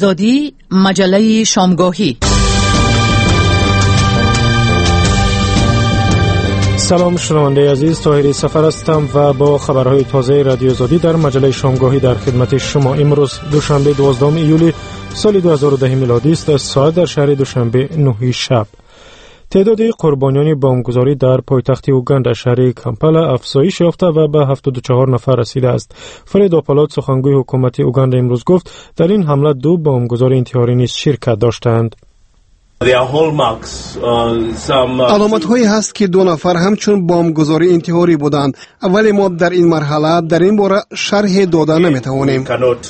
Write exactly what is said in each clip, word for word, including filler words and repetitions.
آزادی، مجله شامگاهی. سلام شنونده عزیز، طاهری سفر هستم و با خبرهای تازه رادیو آزادی در مجله شامگاهی در خدمت شما. امروز دوشنبه دوازدهم ایولی سال دو هزار و ده میلادی است. ساعت در شهر دوشنبه نه شب. تعداد قربانیان بمبگذاری در پایتخت اوگاندا شهر کامپالا افزایش یافته و به هفتاد و چهار نفر رسیده است. فرید آپالات سخنگوی حکومت اوگاندا امروز گفت در این حمله دو بمبگذار انتحاری نیز شرکت داشتند. علامت هایی هست که دو نفر همچون بمبگذاری انتحاری بودند، ولی ما در این مرحله در این باره شرح داده نمیتوانیم.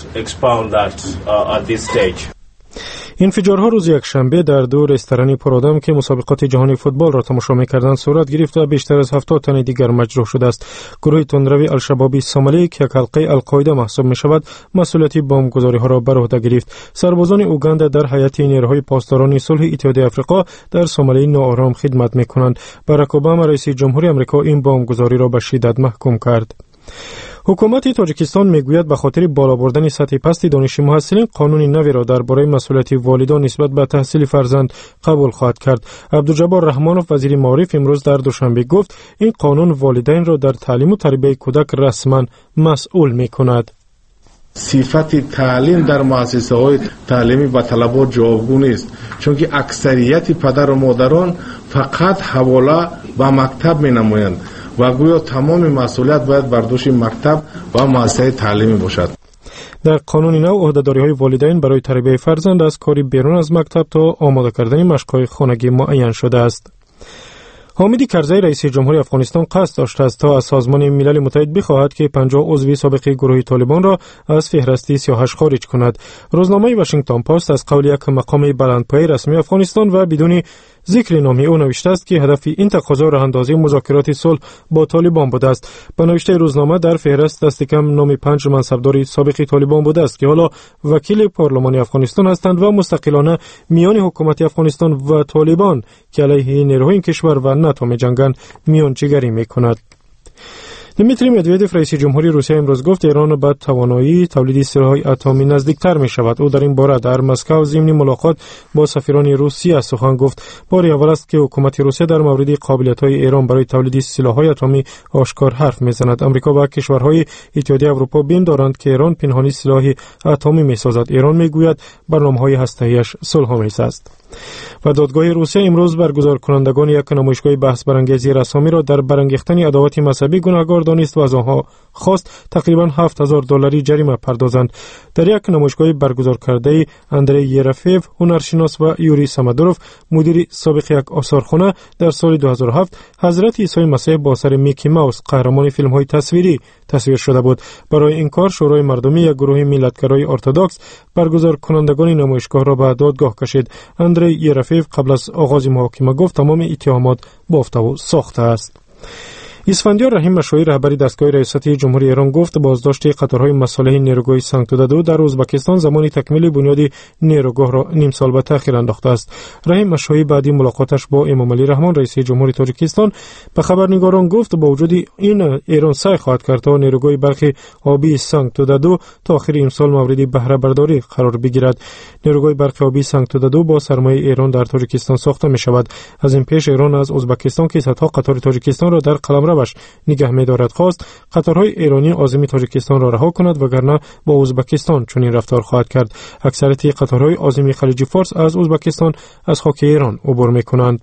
انفجارها روز یکشنبه در دو رستوران پرآدم که مسابقات جهانی فوتبال را تماشا می‌کردند صورت گرفت و بیشتر از هفتاد تن دیگر مجروح شده است. گروه تندروی الشبابی سومالی که یک حلقه القاعده محسوب می‌شود، مسئولیت بمبگذاری‌ها را بر عهده گرفت. سربازان اوگاندا در هیئت نیروهای پاسداران صلح اتحادیه آفریقا در سومالی ناآرام خدمت می‌کنند. باراک اوباما رئیس جمهوری آمریکا این بمبگذاری را به شدت محکوم کرد. حکومت تاجیکستان میگوید به خاطر بالا بردن سطح پست دانش محصلین قانون نوی را درباره مسئولیت والدان نسبت به تحصیل فرزند قبول خواهد کرد. عبدالجبار رحمانوف وزیر معارف امروز در دوشنبه گفت این قانون والدین را در تعلیم و تربیت کودک رسما مسئول میکند. صفت تعلیم در مؤسسه های تعلیمی با طلبات جوابگو است، چون که اکثریت پدر و مادران فقط حواله به مکتب می نمایند و گویا تمام مسئولیت باید بر دوش مکتب و مؤسسه تعلیمی باشد. در قانون نو عهده‌داری‌های والدین برای تربیت فرزند از کاری بیرون از مکتب تا آماده کردن مشق‌های خانگی معین شده است. حامد کرزی رئیس جمهوری افغانستان قصد داشته است تا از سازمان ملل متحد بخواهد که پنجاه عضو سابق گروه طالبان را از فهرست سیاهش خارج کند. روزنامه واشنگتن پست از قول یک مقام بلندپایه رسمی افغانستان و بدون ذکر نام او نوشته است که هدف این تقاضا راه اندازی مذاکرات صلح با طالبان بوده است. به نوشته روزنامه در فهرست دست کم نام پنج منصبدار سابق طالبان بوده است که حالا وکیل پارلمانی افغانستان هستند و مستقلانه میان حکومت افغانستان و طالبان که علیه نیروهای کشور و ناتو می‌جنگند میانجیگری می‌کند. دمیتری مدودوف رئیس جمهوری روسیه امروز گفت ایران به توانایی تولید سلاح‌های اتمی نزدیکتر می شود. او در این باره در مسکو ضمن ملاقات با سفیران روسیه سخن گفت. بار اول است که حکومت روسیه در مورد قابلیت‌های ایران برای تولید سلاح‌های اتمی آشکار حرف می‌زند. آمریکا و کشورهای اتحادیه اروپا بین دارند که ایران پنهانی سلاح اتمی می‌سازد. ایران می‌گوید برنامه‌های هسته‌ایش صلح‌آمیز است. و دادگاه روسیه امروز برگزار کنندگان یک نمایشگاه بحث برانگیز رسامی را در برانگیختن عداوت مذهبی گناهکار دانست و از آنها خواست تقریبا هفت هزار دلاری جریمه پردازند. در یک نمایشگاه برگزار کرده اندری یرفیف هنرشناس و یوری سمدروف مدیر سابق یک آثارخانه در سال دو هزار و هفت حضرت عیسی مسیح با اثر میکی ماوس قهرمان فیلم‌های تصویری تصویر شده بود. برای این کار شورای مردمی یک گروه ملت‌گرای ارتدوکس برگزار کنندگان نمایشگاه را به دادگاه کشید. اندری یرفیف قبل از آغاز محاکمه گفت تمام اتهامات بافته و ساخته است. اسفندیار رحیم مشوی رهبری دستگاه ریاستی جمهوری ایران گفت بازداشت قطارهای مصالح نیروگاه سنگتودادو در ازبکستان زمان تکمیل بنیاد نیروگاه را نیم سال به تأخیر انداخته است. رحیم مشوی بعد ملاقاتش با امام علی رحمان رئیس جمهوری تاجیکستان به خبرنگاران گفت با وجود این ایران سعی خواهد کرد تا نیروگاه برق آبی سنگتودادو تا آخر این سال مورد بهره برداری قرار بگیرد. نیروگاه برق آبی سنگتودادو با سرمایه ایران در تاجیکستان ساخته می شود. از این پیش ایران از ازبکستان که صدها قطار تاجیکستان را در قلمرو باش نگه می‌دارد خواست قطارهای ایرانی عازم تاجیکستان را رها کند وگرنه با ازبکستان چنین رفتار خواهد کرد. اکثریت قطارهای عازم خلیج فارس از ازبکستان از خاک ایران عبور می‌کنند.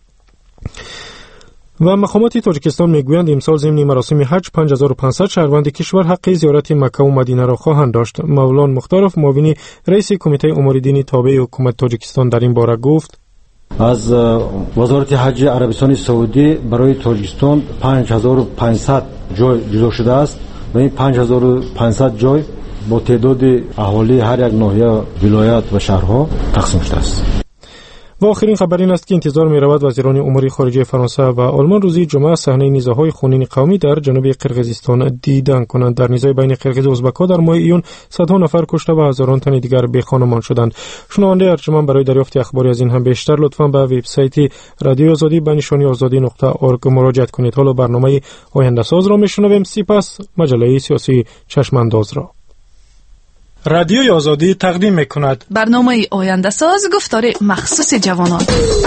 و مقامات تاجیکستان میگویند امسال ضمن مراسم حج پنج هزار و پانصد شهروند کشور حق زیارت مکه و مدینه را خواهند داشت. مولان مختارف معاون رئیس کمیته امور دینی تابع حکومت تاجیکستان در این باره گفت از وزارت حج عربستان سعودی برای تاجیکستان پنج هزار و پانصد جای جدا شده است و این پنج هزار و پانصد جای با تعداد اهالی هر یک ناحیه ولایت و شهرها تقسیم شده است. و آخرین خبر این است که انتظار می رود وزیران امور خارجه فرانسه و آلمان روزی جمعه صحنه نزاع‌های خونین قومی در جنوب قرقیزستان دیدن کنند. در نزاع بین قرقیز و ازبک‌ها در ماه ایون صدها نفر کشته و هزاران تن دیگر بی خانمان شدند. شنونده ارجمند برای دریافت اخباری از این هم بیشتر لطفاً به وبسایت رادیو آزادی به نشانی آزادی نقطه اورگ مراجعه کنید. حالا برنامه آینده ساز را میشنویم، سپس مجله سیاسی چشم انداز را. رادیوی آزادی تقدیم میکند. برنامه آینده ساز گفتار مخصوص جوانان.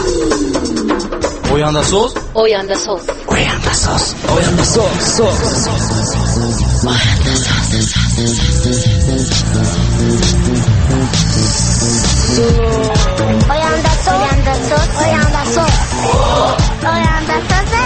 آینده ساز آینده ساز آینده ساز آینده ساز آینده ساز آینده ساز آینده ساز آینده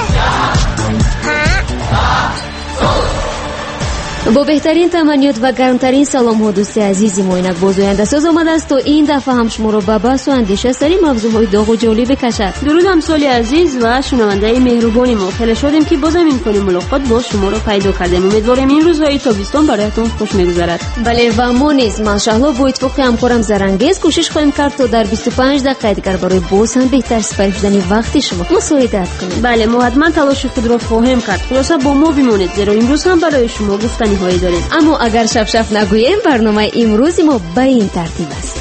با بهترین تمنیات و گرمترین سلام ها دوست عزیزی ما، اینک باز آینده ساز آمده است تا این دفعه هم شما را به بحث و اندیشه سری موضوعهای داغ و جالب بکشد. درود همسال عزیز و شنونده مهربان ما، خیلی شادیم که بازم امکان ملاقات با شما را پیدا کردیم. امیدواریم این روزهای تابستان برایتون خوش میگذرد. بله و ما نیز ماشاءالله با اتفاق همکارم زرنگیز کوشش خواهیم کرد تا در بیست و پنج دقیقه دیگر برای باز هم بهتر سپری شدن وقت شما مساعدت کنیم. بله ما حتما تلاش خود را خواهیم کرد. خلاصه با ما بمانید زیرا امروز هم برای شما گفتنی هایی داریم. اما اگر شف شف نگوییم برنامه امروز ما به این ترتیب است.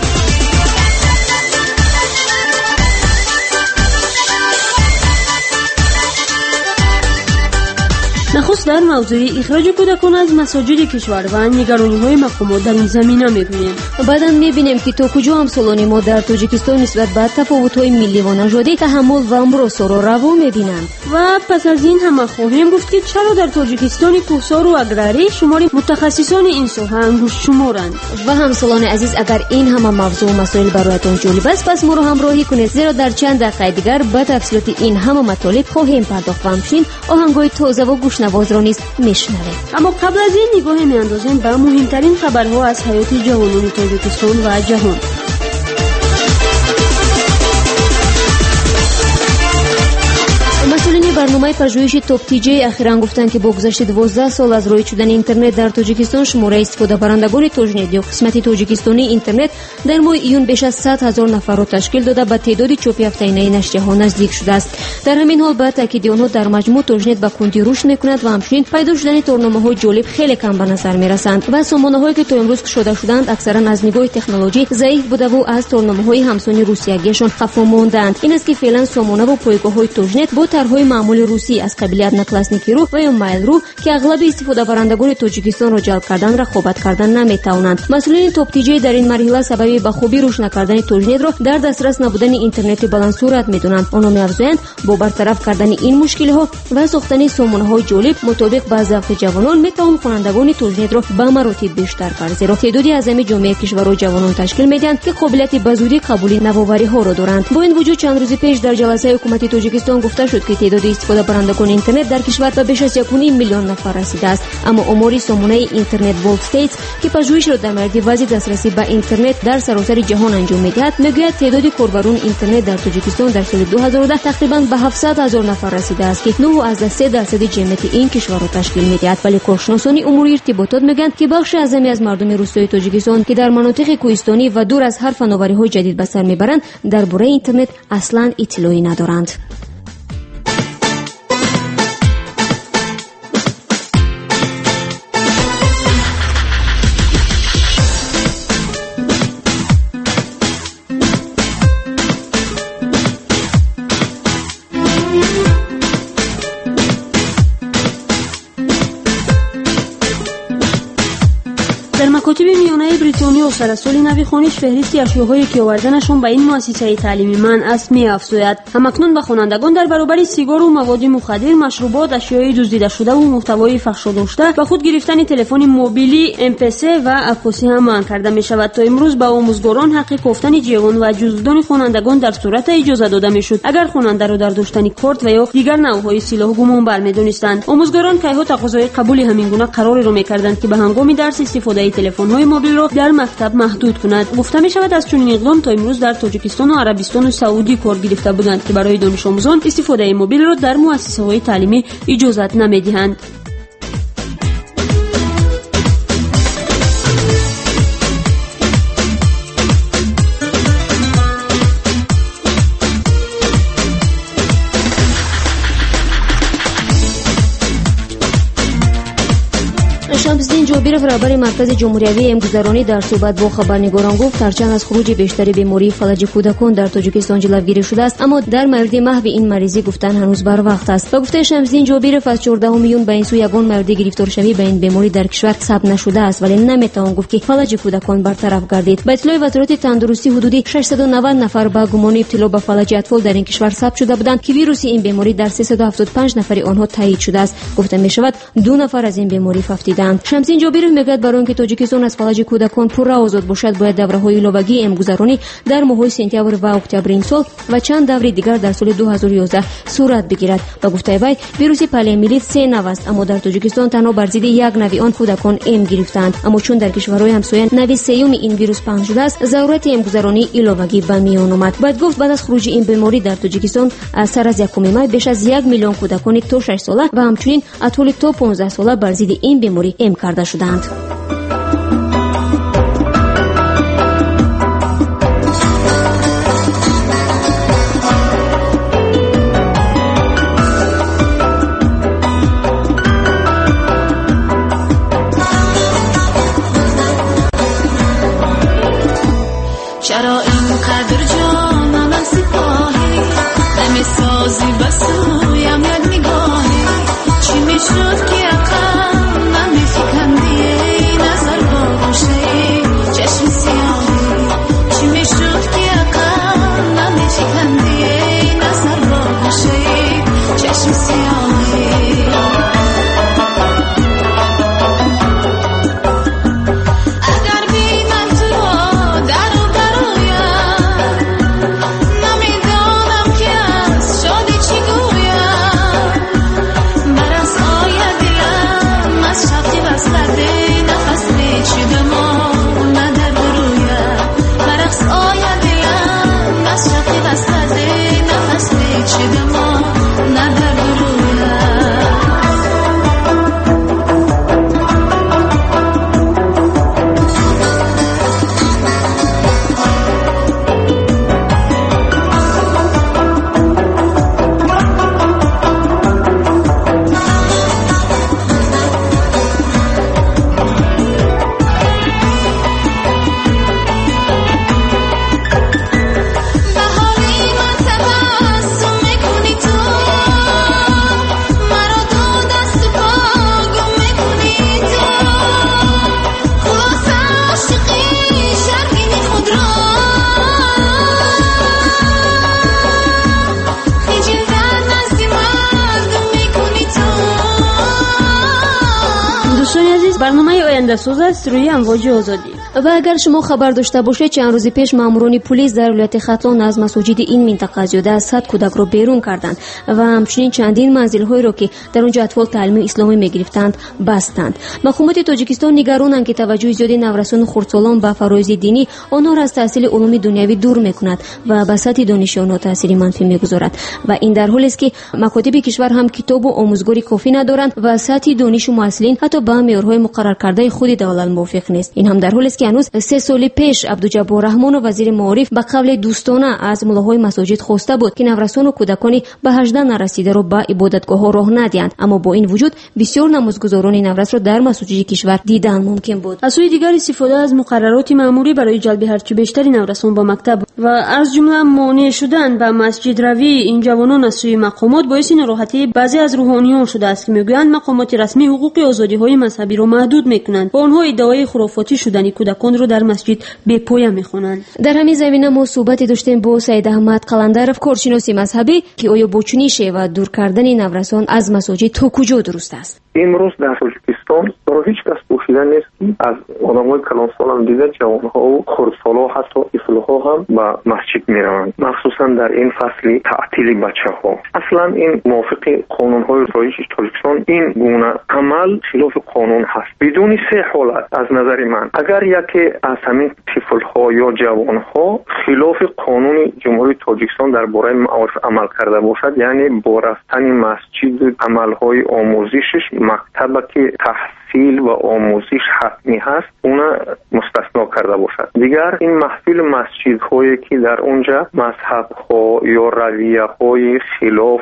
نخست در موضوع اخراج کودکان از مساجد کشور و نگرانی‌های مقامات در این زمینه می‌گوییم. بعداً می‌بینیم که تا کجا همسالان ما در تاجیکستان نسبت به تفاوت‌های ملی و نژادی تحمل و امروز را روا می‌بینند. و پس از این هم خواهیم گفت که چرا در تاجیکستان کوهسار و اگراری شمار متخصصان این ساحه انگشت شمارند. و همسالان عزیز اگر این همه موضوع و مسائل برایتان جالب است پس ما را همراهی کنید زیرا در چند دقیقه دیگر به تفصیلات این همه مطالب خواهیم پرداخت و همچنین آهنگ‌های تازه و گوشنواز را نیز میشنویم. اما قبل از این نگاه میاندازیم به مهمترین خبرها از حیات جوانان تاجیکستان و جهان. مسئولین برنامه پژوهش توپ تیجی اخیراً گفتند که با گذشت دوازده سال از رایج شدن اینترنت در تاجیکستان شماره استفاده کنندگان توجنت یا قسمت تاجیکستانی اینترنت در ماه ایون بیش از صد هزار نفر را تشکیل داده به تعداد چوپی هفته‌ای نشریه ها نزدیک شده است. در همین حال با تاکید آنها در مجموع توجنت به کندی رشد میکند و همچنین پیدا شدن تورنمه‌های جالب خیلی کم به نظر میرسند و سامانه‌هایی که تا امروز گشوده شدند اکثرا از نگاه تکنولوژی ضعیف بوده و از تورنمه‌های همسان روسیه‌گیشان خفا ماندند. این است که فعلا سامانه و پایگاه‌های توجنت با طرح‌های معمول روسی از قبیل ادناکلاسنیکی رو و یا مایل رو که اغلب استفاده کنندگان تاجیکستان را جلب کردن رقابت کردن نمیتوانند. مسئولین توپ تیجی در این مرحله سبب به خوبی روش نکردن توجنت را در دسترس نبودن اینترنت بلند سرعت میدونند. آنها می‌افزایند با برطرف کردن این مشکل‌ها و ساختن سامانه‌های جالب مطابق با ضعف جوانان میتوان خوانندگان توجنت را به مراتب بیشتر کرد. زیرا تعدادی اعضای جامعه کشور و جوانان تشکیل میدهند که قابلیت بزودی قبول نوآوری‌ها را دارند. با این وجود چند روز پیش در جلسه حکومت تاجیکستان گفته شد که تعداد استفاده کنندگان اینترنت در کشور به بیش از یک و نیم میلیون نفر رسیده است. اما آمار سامانه اینترنت ورلد استیتس که پژوهش را در مورد وضع دسترسی به اینترنت در سراسر جهان انجام می‌دهد میگوید تعداد کاربران اینترنت در تاجیکستان در سال دو هزار و ده تقریباً به هفتصد هزار نفر رسیده است که نه از سه درصد جمعیت این کشور را تشکیل می‌دهد. ولی کارشناسان امور ارتباطات میگویند که بخش اعظمی از مردم روستای تاجیکستان که در مناطق کوهستانی و دور از هر فناوری‌های جدید به سر میبرند درباره اینترنت اصلاً اطلاعی ندارند. در مکاتب میانه بریتانیا سرسال نوی خوانش فهرستی اشیاءهایی که آوردنشان به این مؤسسه تعلیمی منع است می‌افزاید. همکنون به خوانندگان در برابر سیگار و مواد مخدر، مشروبات، اشیاء دزدیده شده و محتوای فحش داشته و خود گرفتن تلفن موبیلی، ام پی سه و عکاسی هم منع کرده می‌شود. تا امروز به آموزگاران حق گفتن جوان و جزدان خوانندگان در صورت اجازه داده می‌شد اگر خواننده را در داشتن کارت و یا دیگر نوع‌های سلاح گمان برمی‌دانستند. آموزگاران که ها تقاضای قبول همین گونه قرار را می‌کردند که به هنگام درس استفاده تلفن‌های موبیل را در مکتب محدود کند. گفته می‌شود از چنین اقدام تا امروز در تاجیکستان و عربستان و سعودی کار گرفته بودند که برای دانش آموزان استفاده موبیل را در مؤسسه‌های تعلیمی اجازه نمی‌دهند. جابرов رهبر مرکز جمهوریوی امگذرانی در صحبت با خبرنگاران گفت هرچند از خروج بیشتر بیماری فلج کودکان در تاجیکستان جلوگیری شده است اما در مورد محو این مریضی گفتن هنوز بر وقت است. و گفته شمس‌دین جابرов از چهارده میلیون به این سو یگان مرد گرفتار شوی به این بیماری در کشور ثبت نشده است ولی نمیتوان گفت که فلج کودکان برطرف گردید. با اطلاع وزارت تندرستی حدودی ششصد و نود نفر با گمان ابتلا به فلج اطفال در این کشور ثبت شده بودند که ویروس این بیماری در سیصد و هفتاد و پنج نفر آنها تایید شده است. گفته می شود دو نفر از این بیماری ففتیدند. شمس‌دین جابرов میگوید برای اینکه تاجیکستان از فلج کودکان پورا آزاد باشد باید دوره‌های ایلوگی امگذرانی در ماه‌های سپتامبر و اکتبر این سال و چند دوره دیگر در سال دو هزار و یازده صورت بگیرد. و گفته وی ویروس پالیومیلیت سه نو است اما در تاجیکستان تنها بر ضد یک نوع آن کودکان ام گرفتند اما چون در کشورهای همسایه نوع سوم این ویروس پنهان شده است ضرورت امگذرانی ایلوگی به میان آمد. باید گفت بعد از خروج این بیماری در تاجیکستان از سر از یکم ماه بیش از یک میلیون کودکان تا شش ساله و همچنین اطفال تا پانزده ساله بر ضد این بیماری ام کرده شدند. چرا اینقدر جانم سپاهی نمیسازی بسویم یک نگاهی چی میشد که اقام نمیفکندی نظر باشه چشم سیاهی چی میشد که اقام نمیفکندی نظر باشه چشم سیاهی برنامه آینده ساز است روی امواج آزادی. و اگر شما خبر داشته باشید چند روز پیش ماموران پلیس در ولایت ختلان از مساجد این منطقه زیاده از صد کودک را بیرون کردند و همچنین چندین منزل‌هایی را که در آنجا اطفال تعلیم اسلامی می‌گرفتند بستند. حکومت تاجیکستان نگرانند که توجه زیادی نورسان خردسالان به فرایض دینی آنها را از تحصیل علوم دنیوی دور می‌کند و به سطح دانش آنها تأثیر منفی می‌گذارد و این در حالی است که مکاتب کشور هم کتاب و آموزگاری کافی ندارند و سطح دانش معلولین حتی به معیارهای مقرر کرده خود دولت موافق نیست. این هم در حالی است که هنوز سه سال پیش عبدالجبار رحمان وزیر معارف به قول دوستانه از ملاهای مساجد خواسته بود که نورسان و کودکانی به هجده نرسیده را به عبادتگاه‌ها راه ندهند اما با این وجود بسیار نمازگزاران نورس را در مساجد کشور دیدن ممکن بود. از سوی دیگر استفاده از مقررات مأموری برای جلب هرچه بیشتر نورسان به مکتب و از جمله مانع شدن به مسجد روی این جوانان از سوی مقامات باعث ناراحتی بعضی از روحانیان شده است که میگویند مقامات رسمی حقوق آزادی‌های مذهبی را محدود میکنند و آنها ادعای خرافاتی شدن کودکان را در مسجد به پایه میخوانند. در همین زمینه ما صحبتی داشتیم با سید احمد قلندرов کارشناس مذهبی که آیا بوچونی و دور کردن نورسان از مساجد تا کجا درست است؟ امروز در تاجیکستان برای هیچ کس پوشیده نیست که از آدمای کلان سال هم دیده جوانها و خردسال‌ها حتی طفل‌ها هم به مسجد میروند، مخصوصا در این فصل تعطیل بچه‌ها. اصلا این موافق قانون‌های رایج تاجیکستان این گونه عمل خلاف قانون هست. بدون سه حالت از نظر من اگر یکی از همین طفل‌ها یا جوانها خلاف قانون جمهوری تاجیکستان درباره معارف عمل کرده باشد، یعنی با رفتن مسجد عمل‌های آموزشش مکتب که تحصیل تحصیل و آموزش حتمی هست اون مستثنا کرده باشد. دیگر این محفل مسجدهایی که در اونجا مذهب ها یا رویه های خلاف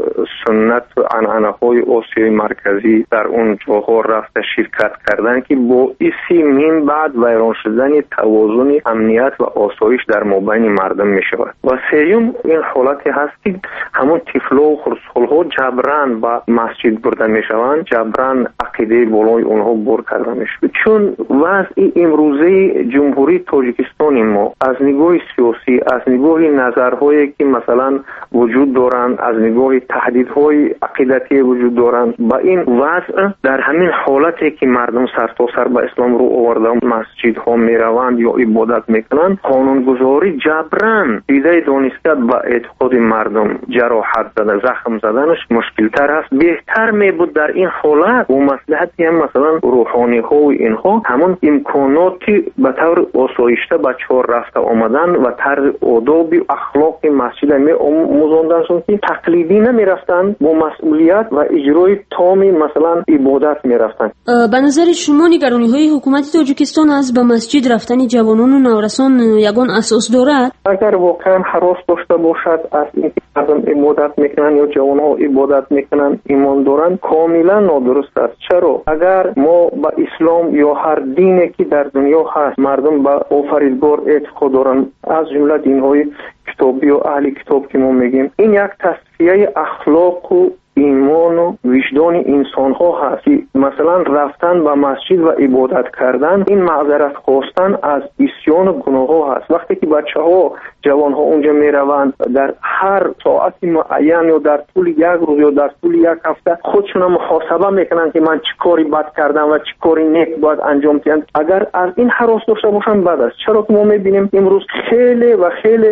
سنت و عنعنه های آسیای مرکزی در اون جاها رفته شرکت کردن که باعث من بعد ویران شدن توازن امنیت و آسایش در مابین مردم می شود. و سوم این حالتی هست که همون طفلا و خردسال‌ها جبران با مسجد برده می شوند، جبران عقیده بالای اونها بر کرده می شود. چون وضع امروزه جمهوری تاجیکستان ما از نگاه سیاسی، از نگاه نظرهایی که مثلا وجود دارند، از نگاه تهدیدهای عقیدتی وجود دارند، با این وضع در همین حالتی که مردم سر تا سر به اسلام رو آورده مسجدها می روند یا عبادت میکنند، قانونگذاری جبران ایده دانسته با اعتقاد مردم جراحت زده، زخم زدنش مشکل تر است. بهتر می بود در این حالت و مصلحتی هم مثلا روحانی ها و اینها همون امکاناتی به طور آسایشته بچه ها رفته آمدن و طرز آداب و اخلاق مسجد می آموزاندن که تقلیدی نمی رفتن، با مسئولیت و اجرای تام مثلا عبادت می رفتن. به نظر شما نگرانی های حکومت تاجیکستان از به مسجد رفتن جوانان و نورسان یگان اساس دارد؟ اگر واقعا هراس داشته باشد از اینکه مردم عبادت میکنن یا جوان ها عبادت میکنن ایمان دارن، کاملا نادرست است. چرا؟ اگر ما با اسلام یا هر دینی که در دنیا هست مردم با آفریدگار اعتقاد دارن، از جمله دین های کتابی و اهل کتاب که ما میگیم، این یک تصفیه اخلاق و ایمان و وجدان انسان ها هست که مثلا رفتن به مسجد و عبادت کردن این معذرت خواستن از عصیان و گناه ها هست. وقتی که بچه ها جوان ها اونجا می روند در هر ساعت معین یا در طول یک روز یا در طول یک هفته خودشون محاسبه میکنن که من چی کاری بد کردم و چی کاری نیک باید انجام دهم. اگر از این هراس داشته باشن بد است. چرا که ما میبینیم امروز خیلی و خیلی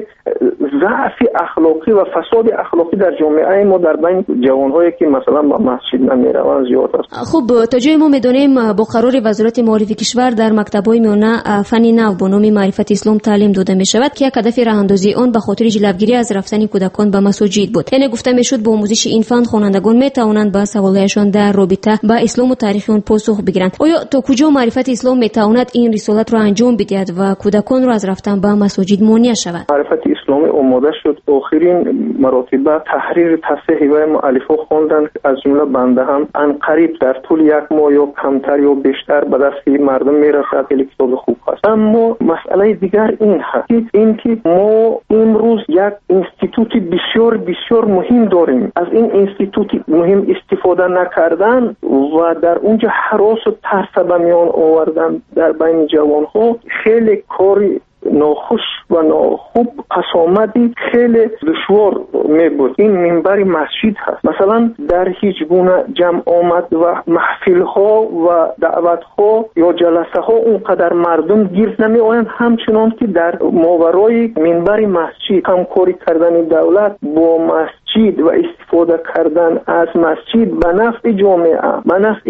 ضعف اخلاقی و فساد اخلاقی در جامعه ما در بین جوان هایی که مثلا با مسجد نمیروند زیاد است. خب تا جای ما میدونیم با قرار وزارت معارف کشور در مکتب‌های میانه فن نو با نام معرفت اسلام تعلیم داده می شود که هدف راه اندازی آن به خاطر جلوگیری از رفتن کودکان به مساجد بود. یعنی گفته میشد با آموزش این فن خوانندگان می توانند با سوالایشان در رابطه با اسلام و تاریخ آن پاسخ بگیرند. آیا تا کجا معرفت اسلام می تواند این رسالت را انجام بدهد و کودکان را از رفتن به مساجد مانع شود؟ معرفت اسلامی آماده شد، آخرین مراتب تحریر تصحیح و مؤلفه خواندن، از جمله بنده هم ان قریب در طول یک ماه یا کمتر یا بیشتر به دست مردم میرسد. خیلی کتاب خوب است. اما مسئله دیگر این هست این که ما امروز یک اینستیتوت بسیار بسیار مهم داریم. از این اینستیتوت مهم استفاده نکردن و در اونجا هراس و ترس به میان آوردن در بین جوان ها خیلی کاری ناخوش و ناخوب پس آمدی خیلی دشوار می بود. این منبر مسجد هست. مثلا در هیچ گونه جمع آمد و محفل ها و دعوت ها یا جلسه ها اونقدر مردم گرد نمی آیند، همچنان که در ماورای منبر مسجد همکاری کردن دولت با مسجد و استفاده کردن از مسجد به نفع جامعه، به نفع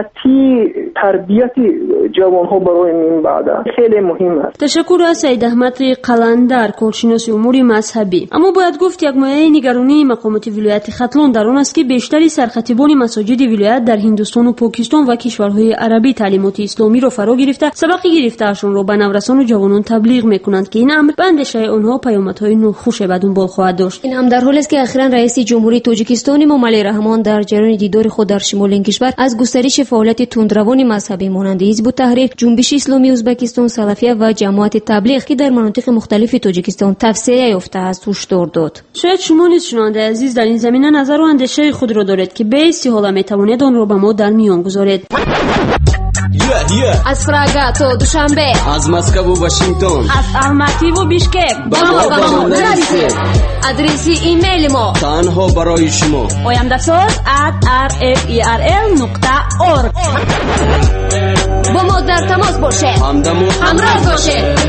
صحتی تربیت جوان ها برای من بعد خیلی مهم است. تشکر از سید احمد قلندر، کارشناس امور مذهبی. اما باید گفت یک مایه نگرانی مقامات ولایت ختلان در آن است که بیشتری سرخطیبان مساجد ولایت در هندوستان و پاکستان و کشورهای عربی تعلیمات اسلامی را فرا گرفته سبق گرفته‌شان را به نورسان و جوانان تبلیغ می‌کنند که این امر به اندیشه آنها پیامدهای ناخوش به دنبال خواهد داشت. این هم در حالی است که اخیراً رئیس جمهوری تاجیکستان امامعلی رحمان در جریان دیدار خود در شمال این کشور از گسترش فعالیت تندروان مذهبی مانند حزب التحریر، جنبش اسلامی ازبکستان، سلفیه و جماعت تبلیغ که در مناطق مختلف تاجیکستان توسعه یافته است هشدار داد. شاید شما نیز شنونده عزیز در این زمینه نظر و اندیشه خود را دارید که به استحاله میتوانید آن را با ما در میان گذارید. Yeah, yeah. از پراگ تا دوشنبه، از مسکو و واشنگتن، از الماتی و بیشکک با ما با ما نرسید. آدرس ایمیل ما تنها برای شما oyandasot at r f e r l nokta org. با ما در تماس باشه، همراه باشه.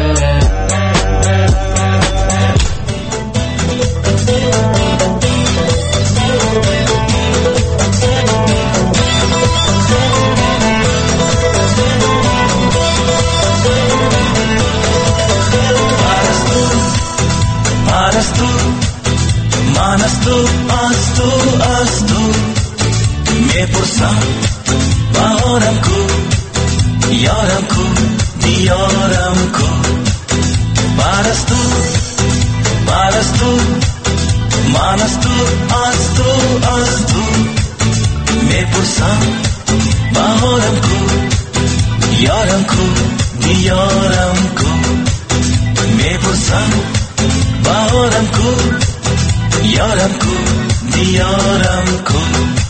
من از تو از تو از تو میپرسم بهارم کو یارم کو دیارم کو من از تو من از تو من از تو از تو از تو میپرسم بهارم کو یارم کو دیارم کو میپرسم بهارم کو یارم کو دیارم کو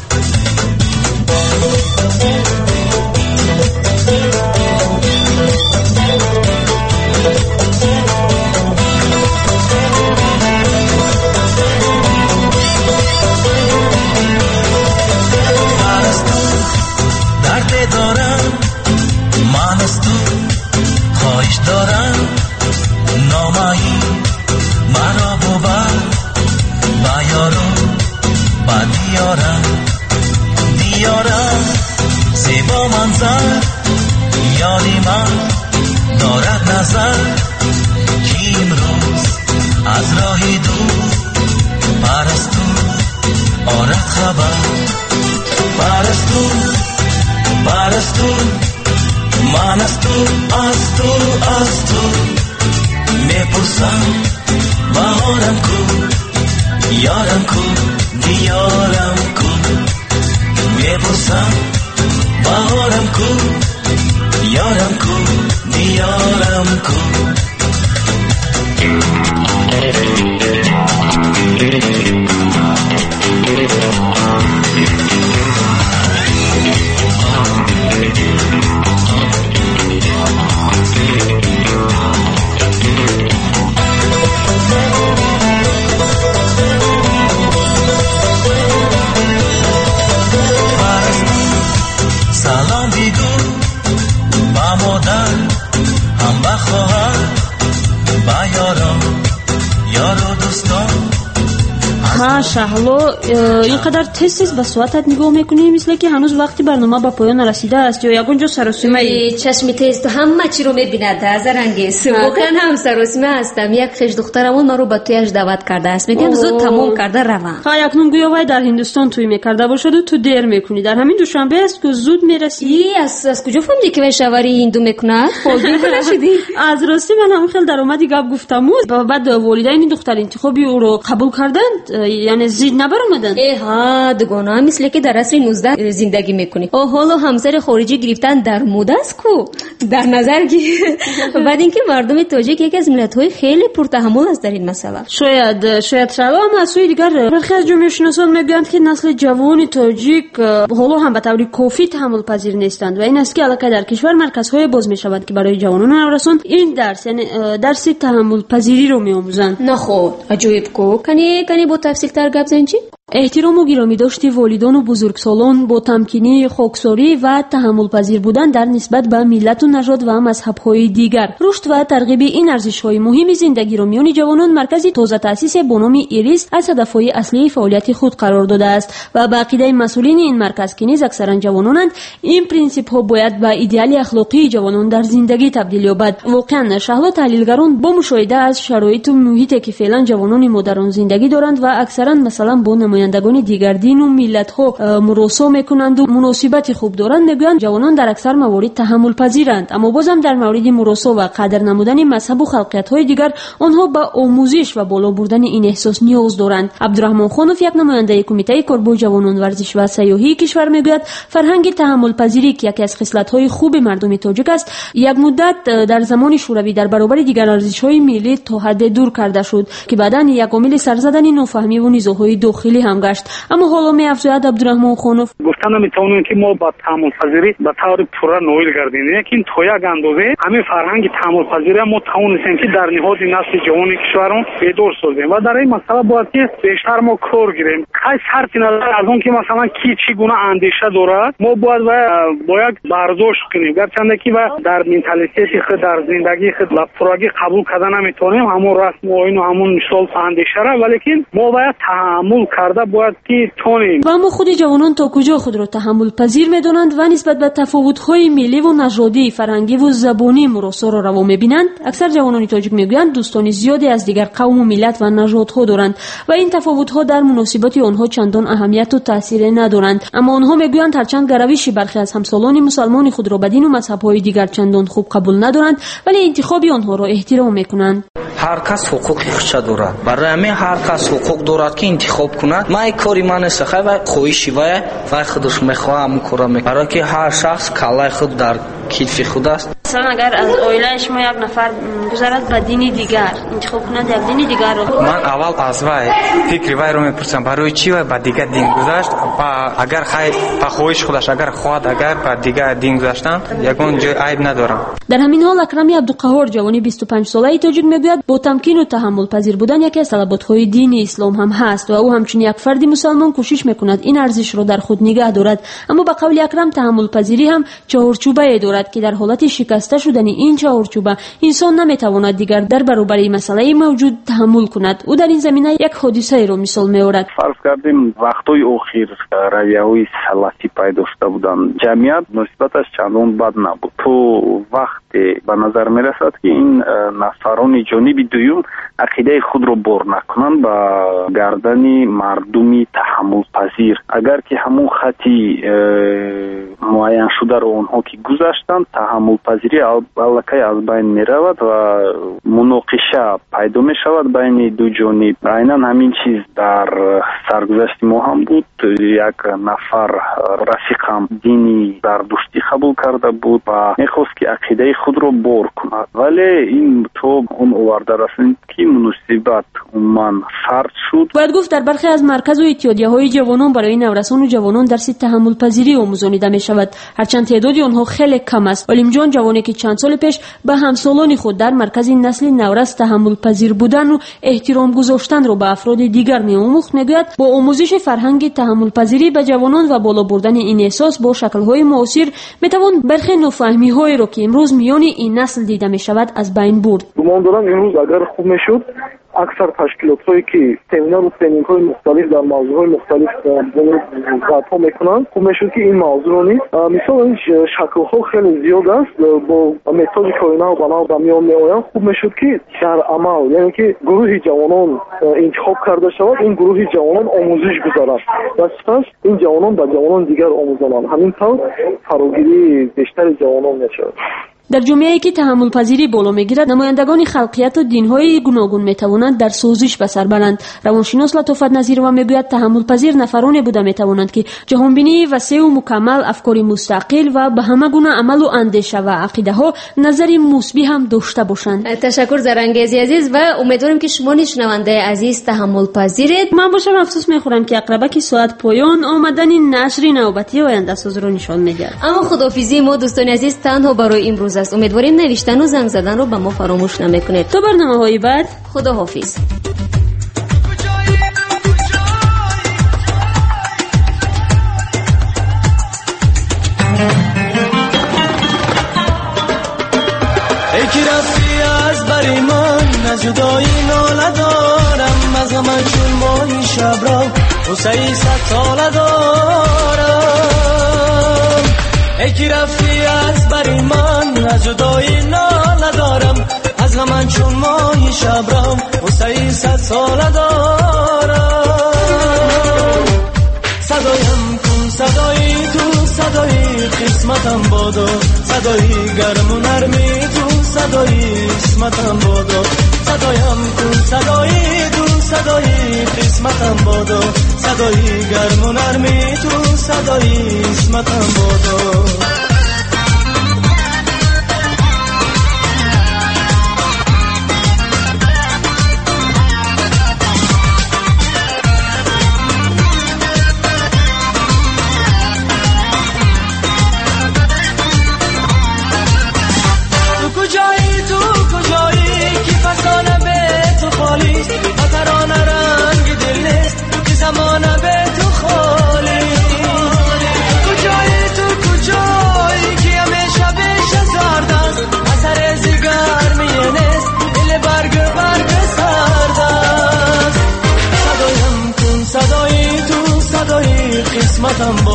دارم من از تو خواهش دارم نامایی مرا ببر با یارم با دیارم دیارم زیبا منظر یاری من دارد نظر که امروز از راهی دور پرستو آرد خبر پرستو پرستو من از تو از تو از تو میپرسم بهارم کو یارم کو دیارم کو میپرسم بهارم کو یارم کو دیارم کو سلام بیگو با مادر هم با خواهر با یارم یار و دوستان. ها شهلو اینقدر تیز تیز به ساعتت نگاه میکنی مثل که هنوز وقتی برنامه به پایان رسیده است یا یگونجا سراسیمه ای؟ چشم تیز تو همه چی رو میبیند زرنگیز. واقعا هم سراسیمه هستم. یک خش دخترمون ما رو به تویش دعوت کرده است. میگم زود تمام کرده روم. ها اکنون گویا وای در هندوستان توی میکرده باشد و تو دیر میکنی. در همین دوشنبه است که زود میرسی. ای از از کجا فهمیدی که شواری هندو میکنه؟ خودی نشدی؟ از راستی من هم خیلی درآمدی گپ گفتم و بعد والدین دختر انتخابی او رو قبول کردند، یعنی زید نبر اومدن. ای ها دگونه مثل که در عصر نوزده زندگی میکنی. او حالا همسر خارجی گرفتن در موده است کو در نظر گیر. بعد اینکه مردم تاجیک یکی از ملت‌های خیلی پرتحمل است در این مسئله. شاید شاید شما اما از سوی دیگر برخی از جامعه شناسان میگویند که نسل جوان تاجیک حالا هم به طور کافی تحمل پذیر نیستند و این است که علاقه در کشور مرکزهای باز میشوند که برای جوانان نورسان این درس یعنی درس تحمل پذیری رو میآموزند. نه خود عجیب کو کنی کنی با تفصیل تر گپ زنی. احترام و گرامی داشتی والدان و بزرگسالان با تمکینی خاکساری و تحمل پذیر بودن در نسبت به ملت و نژاد و مذهب‌های دیگر. رشد و ترغیب این ارزش‌های مهم زندگی را میان جوانان مرکزی تازه تأسیس با نام ایریس از هدف‌های اصلی فعالیت خود قرار داده است و به عقیده مسئولین این مرکز که نیز اکثرا جوانانند، این پرینسیپ‌ها باید به ایدئال اخلاقی جوانان در زندگی تبدیل یابد. واقعا شهلا تحلیلگران با مشاهده از شرایط و محیطی که فعلا جوانان مدرن زندگی دارند و اکثرا مثلا با نمایندگان دیگر دین و ملت‌ها مراسم میکنند و مناسبت خوب دارند، میگویند جوانان در اکثر موارد تحمل پذیرند، اما بازم در مورد مراسم و قدر نمودن مذهب و خلقیت‌های دیگر آنها به آموزش و بالا بردن این احساس نیاز دارند. عبدالرحمن خانوف یک نماینده کمیته کاربر جوانان ورزش و سیاحی کشور میگوید فرهنگ تحمل پذیری که یکی از خصلت‌های خوب مردم تاجیک است، یک مدت در زمان شوروی در برابر دیگر ارزش‌های ملی تا حد دور کرده شد که بعداً یک عامل سرزدن نوفهمی و نزاع‌های داخلی هم گشت. اما حالا می افزاید عبدالرحمن خانوف گفتن نمیتونیم که ما با تحمل پذیری به طور پورا نویل گردیم، لیکن تو یک اندازه همین فرهنگ تحمل پذیری ما توانستیم که در نهاد نسل جوان کشورمون بیدار سازیم و در این مسئله باید که بیشتر ما کار گیریم. خیلی صرف نظر از اون که مثلا کی چی گونه اندیشه دارد، ما باید باید برداشت کنیم، گرچه که در منتالیته خود در زندگی خود و پورگی قبول کردن نمیتونیم همون رسم و این و همون مثال اندیشه را، ولی ما باید تحمل کرده کرده باید که تونیم. و اما خود جوانان تا کجا خود را تحمل پذیر می‌دانند و نسبت به تفاوت‌های ملی و نژادی، فرهنگی و زبانی مراسا را روا می‌بینند؟ اکثر جوانان تاجیک می‌گویند دوستانی زیادی از دیگر قوم و ملت و نژادها دارند و این تفاوت‌ها در مناسبات آنها چندان اهمیت و تأثیر ندارند. اما آنها می‌گویند هرچند گرویش برخی از همسالان مسلمان خود را به دین و مذهب‌های دیگر چندان خوب قبول ندارند، ولی انتخاب آنها را احترام می‌کنند. هر کس حقوقی خودش دارد. برای همین هر کس حقوق دارد که انتخاب کند. ما کاری من است و خواهشی وای وای خودش می‌خواد همون کارا می‌کنه. برای که هر شخص کلای خود در کیف خود است. مثلا اگر از عائله شما یک نفر گذرد به دین دیگر انتخاب کند یک دین دیگر را، من اول از وای فکر وای رو میپرسم برای چی وای به دیگر دین گذشت و اگر خیر به خواهش خودش اگر خواهد اگر به دیگر دین گذاشتن یگان جای عیب ندارم. در همین حال اکرمی عبدالقهار جوانی بیست و پنج ساله تاجیک میگوید با تمکین و تحمل پذیر بودن یکی از طلبات‌های دین اسلام هم هست و او همچنین یک فرد مسلمان کوشش میکند این ارزش را در خود نگه دارد. اما به قول اکرم تحمل پذیری هم چهارچوبه دارد که در حالت شکسته شدن این چهارچوبه انسان نمیتواند دیگر در برابر مسئله موجود تحمل کند. او در این زمینه یک حادثه را مثال میآورد. فرض کردیم وقتای اخیر رویه‌های سلفی پیدا شده بودند، جمعیت نسبتش چندان بد نبود. تو وقتی به نظر میرسد که این نفران جانب دوم عقیده خود را بر نکنند با گردن مردمی تحمل پذیر، اگر که همون خطی معین شده رو اونها که گذاشتند تحمل پذیری الکی از بین می رود و مناقشه پیدا می شود بین دو جانب. عیناً همین چیز در سرگذشت ما هم بود. یک نفر رفیقم دینی زردشتی قبول کرده بود و میخواست که عقیده خود رو بر کند، ولی این تو اون آورده رسید که مناسبت من فرد شد. باید گفت در برخی از مرکز و اتحادیه‌های جوانان برای نورسان و جوانان درس تحمل پذیری آموزانیده می شود، هرچند تعداد آنها خیلی کم است. علیم جان جوانی که چند سال پیش به همسالان خود در مرکز این نسل نورس تحمل پذیر بودن و احترام گذاشتن را به افراد دیگر می آموخت، میگوید با آموزش فرهنگ تحمل پذیری به جوانان و بالا بردن این احساس با شکل‌های معاصر میتوان برخی نافهمی‌هایی را که امروز میان این نسل دیده می شود از بین برد. گمان دارم امروز اگر خوب میشد اکثر تشکیلات‌هایی که سمینار و ترینینگ‌های مختلف در موضوع‌های مختلف برپا می‌کنند خوب میشد که این موضوع نیست. مثلا این شکل‌ها خیلی زیاد است با متدی که اینا بنا به میان میآیند. خوب میشد که در عمل یعنی که گروه جوانان انتخاب کرده شود، این گروه جوانان آموزش گذارند و سپس این جوانان به جوانان دیگر آموزانند. همین طور فراگیری بیشتر جوانان میشود. در جامعه‌ای که تحمل پذیری بالا میگیرد نمایندگان خلقیت و دین‌های گوناگون میتوانند در سوزش به سر برند. روانشناس لطافت نظیر و میگوید تحمل پذیر نفرانی بوده میتوانند که جهانبینی وسیع و مکمل، افکاری مستقل و به همه گونه عمل و اندیشه و عقیده ها نظری مثبت هم داشته باشند. تشکر زرنگیزی عزیز و امیدوارم که شما شنونده عزیز تحمل پذیرید. من باشم افسوس میخورم که اقربکی ساعت پایان آمدن نشر نوبتی آینده ساز رو نشان میدهد. اما خداحافظی ما دوستان عزیز تنها برای امروز است. امیدواریم نوشتن و زنگ زدن رو به ما فراموش نمیکنید. تا برنامه‌های بعد خداحافظ. ای که رفتی از بری من نجدایی ناله دارم، از غم چون ماهی شب را حسین صد ساله دارم. ای که رفتی از بری من نجدایی ناله دارم، از غم چون ماهی شب را حسین صد ساله دارم. صدایم کن صدایی تو صدایی قسمتم بادو، صدایی گرم و نرمی تو صدایی قسمتم بادو. صدایم کن صدایی تو صدایی قسمتم بادو، صدایی گرم و نرمی تو صدایی قسمتم بادو. زمانه به تو خالی، کجایی تو کجایی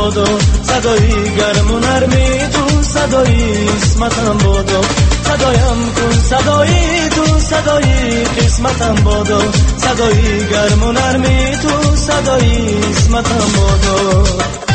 بادو صدای گرم و نرمی تو صدای اسمتم بادو صدایم کن صدای تو صدای قسمتم بادو صدای گرم و نرمی تو صدای اسمتم بادو